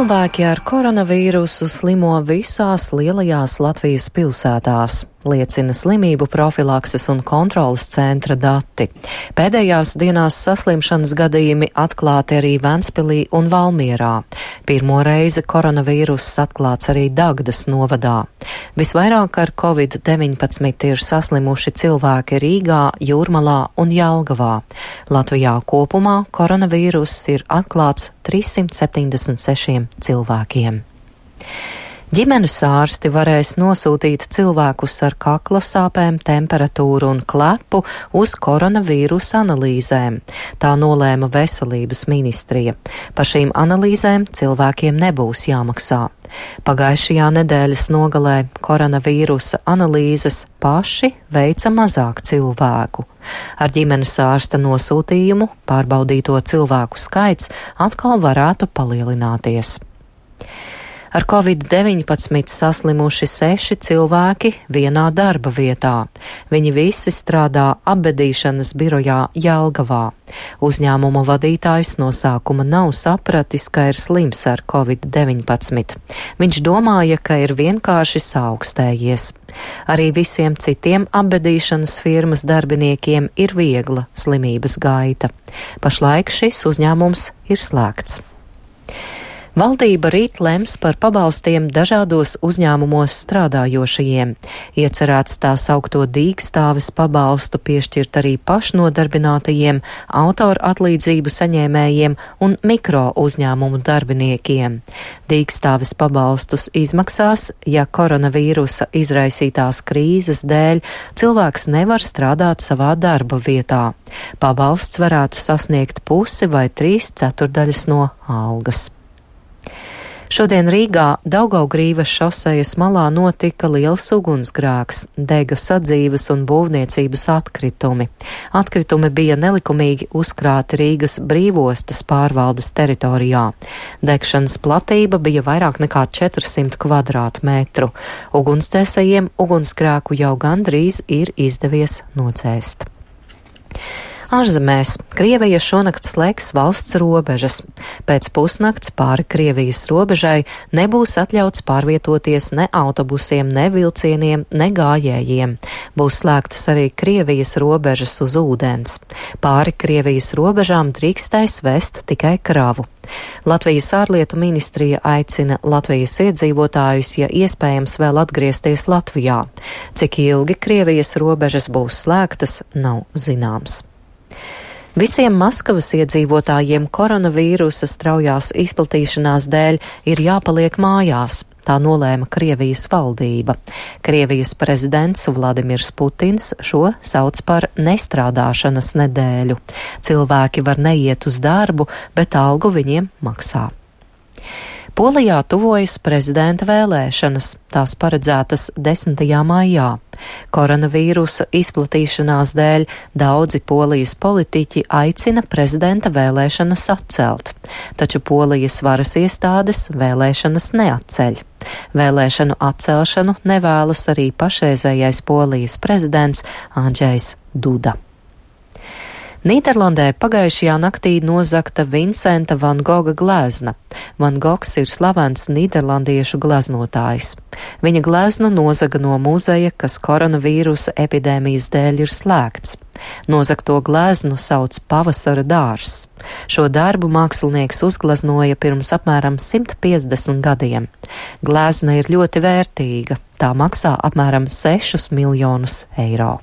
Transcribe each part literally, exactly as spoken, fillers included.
Cilvēki ar koronavīrusu slimo visās lielajās Latvijas pilsētās, liecina slimību profilakses un kontrolas centra dati. Pēdējās dienās saslimšanas gadījumi atklāti arī Ventspilī un Valmierā. Pirmo reizi koronavīruss atklāts arī Dagdas novadā. Visvairāk ar covid deviņpadsmit ir saslimuši cilvēki Rīgā, Jūrmalā un Jelgavā. Latvijā kopumā koronavīruss ir atklāts trīssimt septiņdesmit sešiem cilvēkiem. Ģimenes ārsti varēs nosūtīt cilvēkus ar kakla sāpēm, temperatūru un klepu uz koronavīrusa analīzēm. Tā nolēma Veselības ministrija. Par šīm analīzēm cilvēkiem nebūs jāmaksā. Pagājušajā nedēļas nogalē koronavīrusa analīzes paši veica mazāk cilvēku. Ar ģimenes ārsta nosūtījumu pārbaudīto cilvēku skaits atkal varētu palielināties. Ar covid deviņpadsmit saslimuši seši cilvēki vienā darba vietā. Viņi visi strādā apbedīšanas birojā Jelgavā. Uzņēmuma vadītājs no sākuma nav sapratis, ka ir slims ar covid deviņpadsmit. Viņš domāja, ka ir vienkārši saaugstējies. Arī visiem citiem apbedīšanas firmas darbiniekiem ir viegla slimības gaita. Pašlaik šis uzņēmums ir slēgts. Valdība rīt lems par pabalstiem dažādos uzņēmumos strādājošajiem. Iecerēts tā saukto dīkstāves pabalstu piešķirt arī pašnodarbinātajiem, autoru atlīdzību saņēmējiem un mikro uzņēmumu darbiniekiem. Dīkstāves pabalstus izmaksās, ja koronavīrusa izraisītās krīzes dēļ cilvēks nevar strādāt savā darba vietā. Pabalsts varētu sasniegt pusi vai trīs ceturdaļas no algas. Šodien Rīgā Daugavgrīvas šosejas malā notika liels ugunsgrēks, dega sadzīves un būvniecības atkritumi. Atkritumi bija nelikumīgi uzkrāti Rīgas brīvostas pārvaldes teritorijā. Degšanas platība bija vairāk nekā četrsimt kvadrātmetru. Ugunsdzēsējiem ugunsgrēku jau gandrīz ir izdevies nocēst. Ārzemēs Krievija šonakt slēgs valsts robežas. Pēc pusnakts pāri Krievijas robežai nebūs atļauts pārvietoties ne autobusiem, ne vilcieniem, ne gājējiem. Būs slēgtas arī Krievijas robežas uz ūdens. Pāri Krievijas robežām drīkstēs vest tikai kravu. Latvijas ārlietu ministrija aicina Latvijas iedzīvotājus, ja iespējams, vēl atgriezties Latvijā. Cik ilgi Krievijas robežas būs slēgtas, nav zināms. Visiem Maskavas iedzīvotājiem koronavīrusa straujās izplatīšanās dēļ ir jāpaliek mājās. Tā nolēma Krievijas valdība. Krievijas prezidents Vladimirs Putins šo sauc par nestrādāšanas nedēļu. Cilvēki var neiet uz darbu, bet algu viņiem maksā. Polijā tuvojas prezidenta vēlēšanas, tās paredzētas desmitajā maijā. Koronavīrusa izplatīšanās dēļ daudzi Polijas politiķi aicina prezidenta vēlēšanas atcelt, taču Polijas varas iestādes vēlēšanas neatceļ. Vēlēšanu atcelšanu nevēlas arī pašreizējais Polijas prezidents Andžejs Duda. Nīderlandē pagājušajā naktī nozagta Vincenta Van Goga glezna. Van Gogs ir slavens nīderlandiešu gleznotājs. Viņa gleznu nozaga no muzeja, kas koronavīrusa epidēmijas dēļ ir slēgts. Nozagto gleznu sauc Pavasara dārzs. Šo darbu mākslinieks uzgleznoja pirms apmēram simt piecdesmit gadiem. Glezna ir ļoti vērtīga. Tā maksā apmēram sešus miljonus eiro.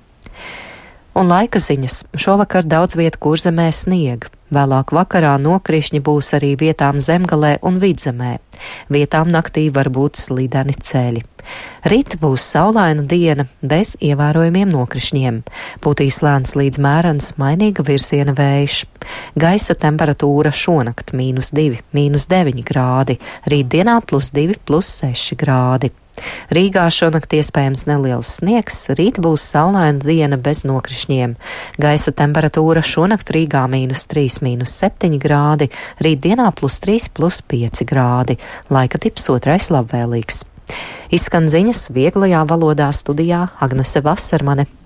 Un laika ziņas. Šovakar daudz viet Kurzemē snieg. Vēlāk vakarā nokrišņi būs arī vietām Zemgalē un Vidzemē. Vietām naktī var būt slideni ceļi. Rīt būs saulaina diena bez ievērojumiem nokrišņiem. Pūtīs lēns līdz mērens mainīga virziena vējš. Gaisa temperatūra šonakt mīnus divi, mīnus deviņi grādi. Rītdienā plus divi, plus seši grādi. Rīgā šonakt iespējams neliels sniegs, rīt būs saulaina diena bez nokrišņiem. Gaisa temperatūra šonakt Rīgā mīnus trīs, mīnus septiņi grādi, rītdienā plus trīs, plus pieci grādi. Laika tips otrais labvēlīgs. Izskan ziņas vieglajā valodā studijā Agnese Vasermane.